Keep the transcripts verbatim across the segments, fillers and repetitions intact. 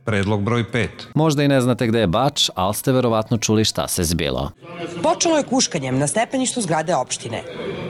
Predlog broj pet. Možda i ne znate gde je Bač, ali ste verovatno čuli šta se zbilo. Počelo je kuškanjem na stepeništu zgrade opštine.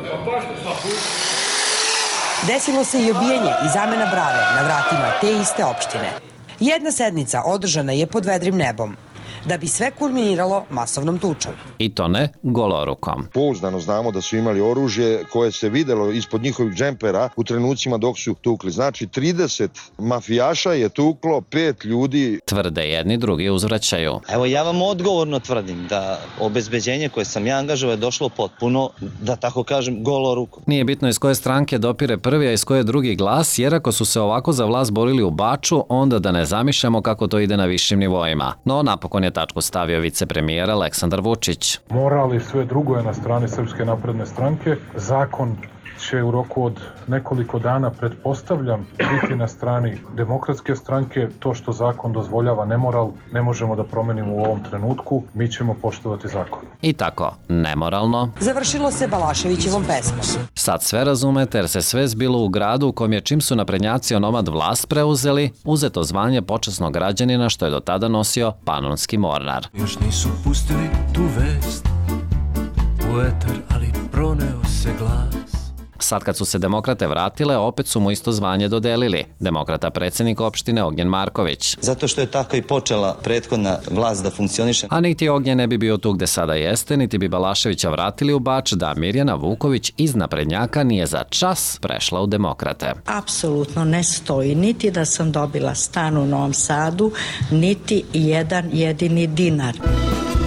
Desilo se i obijenje i zamena brave na vratima te iste opštine. Jedna sednica održana je pod vedrim nebom, da bi sve kulminiralo masovnom tučom. I to ne golorukom. Pouzdano znamo da su imali oružje koje se videlo ispod njihovih džempera u trenucima dok su tukli. Znači trideset mafijaša je tuklo pet ljudi. Tvrde jedni, drugi uzvraćaju. Evo ja vam odgovorno tvrdim da obezbeđenje koje sam ja angažovao je došlo potpuno, da tako kažem, golorukom. Nije bitno iz koje stranke dopire prvi, a iz koje drugi glas, jer ako su se ovako za vlast borili u Baču, onda da ne zamišljamo kako to ide na višim nivoima. No napokon je tačku stavio vicepremijer Aleksandar Vučić. Moral i sve drugo je na strani Srpske napredne stranke. Zakon će u roku od nekoliko dana, pretpostavljam, biti na strani Demokratske stranke. To što zakon dozvoljava nemoral ne možemo da promenimo u ovom trenutku. Mi ćemo poštovati zakon. I tako, nemoralno. Završilo se Balaševićevom pesmom. Sad sve razumete jer se sve zbilo u gradu u kom je, čim su naprednjaci onomad vlast preuzeli, uzeto zvanje počasnog građanina što je do tada nosio panonski mornar. Još nisu pustili tu vest u etar, ali proneo se glas. Sad kad su se demokrate vratile, opet su mu isto zvanje dodelili. Demokrata predsjednik opštine Ognjen Marković. Zato što je tako i počela prethodna vlast da funkcioniše. A niti Ognjen ne bi bio tu gde sada jeste, niti bi Balaševića vratili u Bač da Mirjana Vuković iz naprednjaka nije za čas prešla u demokrate. Apsolutno ne stoji niti da sam dobila stan u Novom Sadu, niti jedan jedini dinar.